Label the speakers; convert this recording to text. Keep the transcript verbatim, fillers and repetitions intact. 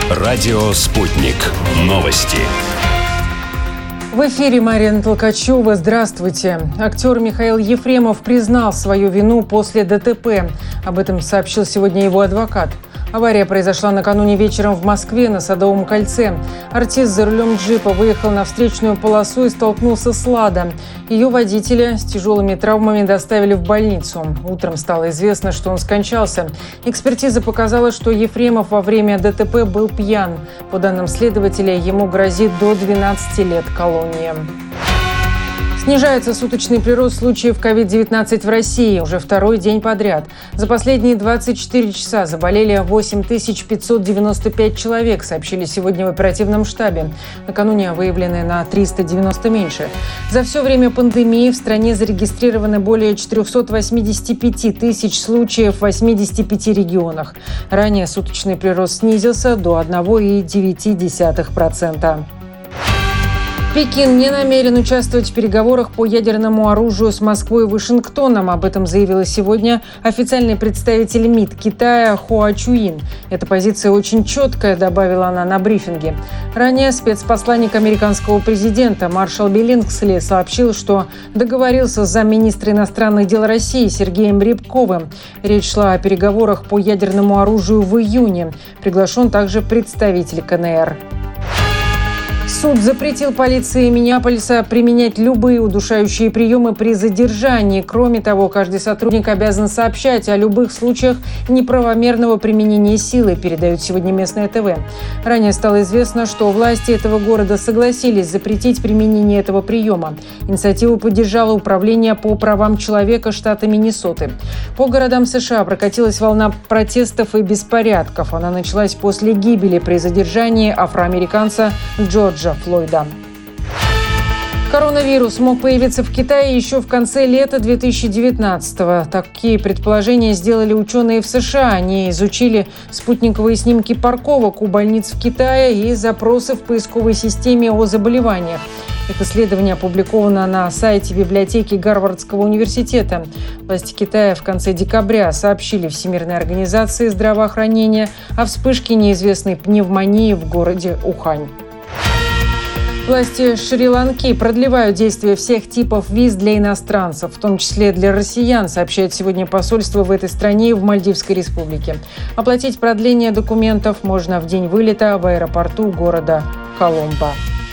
Speaker 1: Радио «Спутник». Новости.
Speaker 2: В эфире Марина Толкачева. Здравствуйте. Актер Михаил Ефремов признал свою вину после ДТП. Об этом сообщил сегодня его адвокат. Авария произошла накануне вечером в Москве на Садовом кольце. Артист за рулем джипа выехал на встречную полосу и столкнулся с «Ладо». Ее водителя с тяжелыми травмами доставили в больницу. Утром стало известно, что он скончался. Экспертиза показала, что Ефремов во время ДТП был пьян. По данным следователя, ему грозит до двенадцати лет колонии. Снижается суточный прирост случаев ковид девятнадцать в России уже второй день подряд. За последние двадцать четыре часа заболели восемь тысяч пятьсот девяносто пять человек, сообщили сегодня в оперативном штабе. Накануне выявлены на триста девяносто меньше. За все время пандемии в стране зарегистрированы более четыреста восемьдесят пять тысяч случаев в восьмидесяти пяти регионах. Ранее суточный прирост снизился до одного целых девяти десятых процента. Пекин не намерен участвовать в переговорах по ядерному оружию с Москвой и Вашингтоном. Об этом заявила сегодня официальный представитель МИД Китая Хуа Чуин. Эта позиция очень четкая, добавила она на брифинге. Ранее спецпосланник американского президента маршал Биллингсли сообщил, что договорился с замминистра иностранных дел России Сергеем Рябковым. Речь шла о переговорах по ядерному оружию в июне. Приглашен также представитель КНР. Суд запретил полиции Миннеаполиса применять любые удушающие приемы при задержании. Кроме того, каждый сотрудник обязан сообщать о любых случаях неправомерного применения силы, передают сегодня местное ТВ. Ранее стало известно, что власти этого города согласились запретить применение этого приема. Инициативу поддержало Управление по правам человека штата Миннесоты. По городам США прокатилась волна протестов и беспорядков. Она началась после гибели при задержании афроамериканца Джорджа Флойда. Коронавирус мог появиться в Китае еще в конце лета две тысячи девятнадцатого. Такие предположения сделали ученые в США. Они изучили спутниковые снимки парковок у больниц в Китае и запросы в поисковой системе о заболеваниях. Их исследование опубликовано на сайте библиотеки Гарвардского университета. Власти Китая в конце декабря сообщили Всемирной организации здравоохранения о вспышке неизвестной пневмонии в городе Ухань. Власти Шри-Ланки продлевают действие всех типов виз для иностранцев, в том числе для россиян, сообщает сегодня посольство в этой стране и в Мальдивской республике. Оплатить продление документов можно в день вылета в аэропорту города Коломбо.